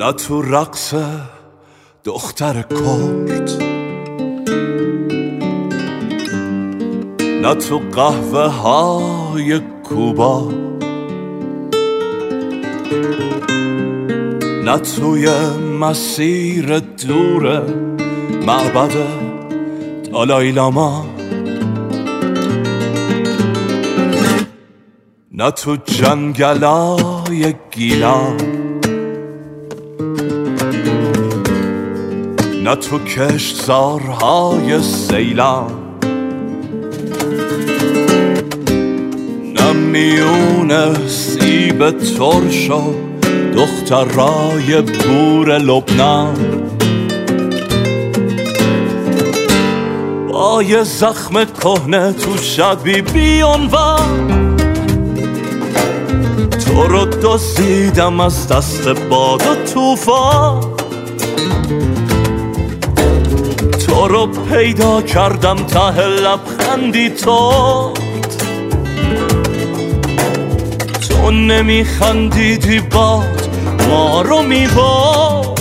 نه تو رقص دختر کرد، نه تو قهوه های کوبا، نه توی مسیر دور معبد دالای لاما، نه تو جنگلای گیلان، نه تو کشتزارهای سیلان، نه میون سیب ترش و دخترای بور لبنان، با یه زخم کهنه تو شبی بیانوان، تو رو دزدیدم از دست باد و توفان، تو رو پیدا کردم ته لبخندی تو نمیخندیدی باد ما رو میبرد،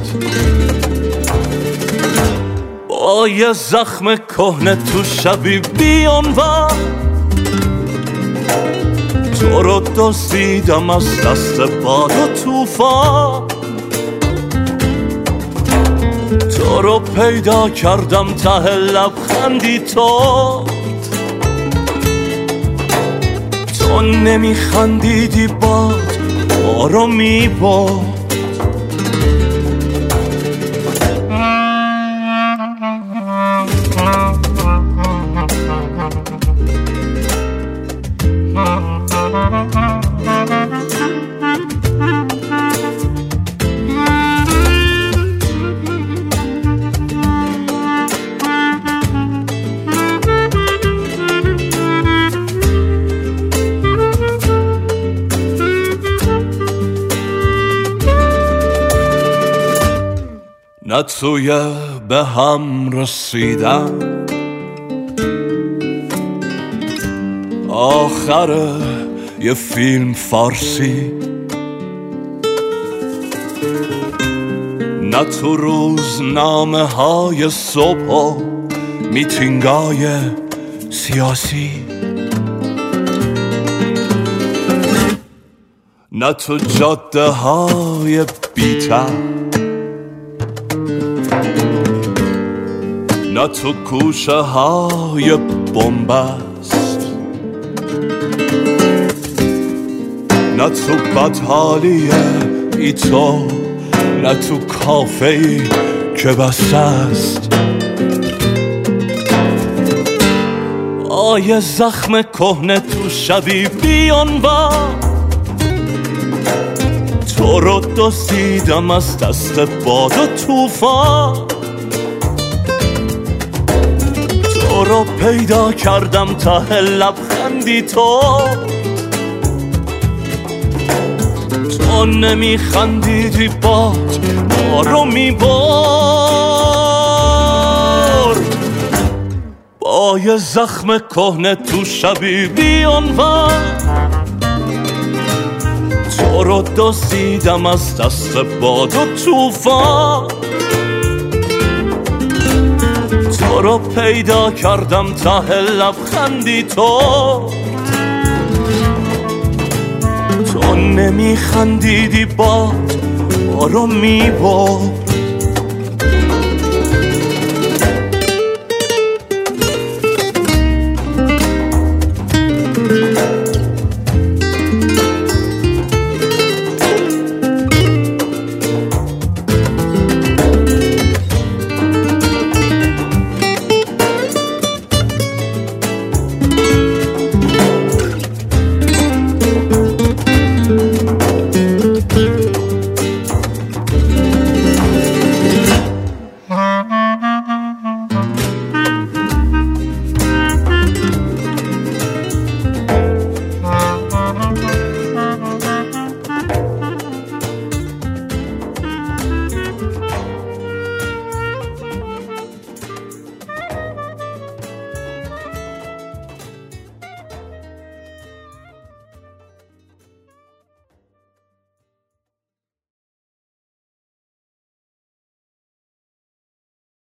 با یه زخم کهنه تو شبی بیانوان، تو رو دزدیدم از دست باد و توفان، تو رو پیدا کردم ته لبخندی تو نمیخندیدی باد ما رو میبرد. نه توی به هم رسیدن آخر یه فیلم فارسی، نه تو روزنامه های صبح و میتینگای سیاسی، نه تو جاده های بی‌تر، نه تو کوشه های بنبست، نه تو بدحالی ای تو، نه تو کافه‌ای که بسته است، آیه زخم کهنه تو شبی بیانوان، تو رو دزدیدم از دست باد و توفان، تو رو پیدا کردم ته لبخندی تو نمیخندیدی باد ما رو میبرد، با یه زخم کهنه تو شبی بیانوان، تو رو دزدیدم از دست باد و توفان، تو رو پیدا کردم ته لبخندی تو نمیخندیدی باد ما رو میبرد.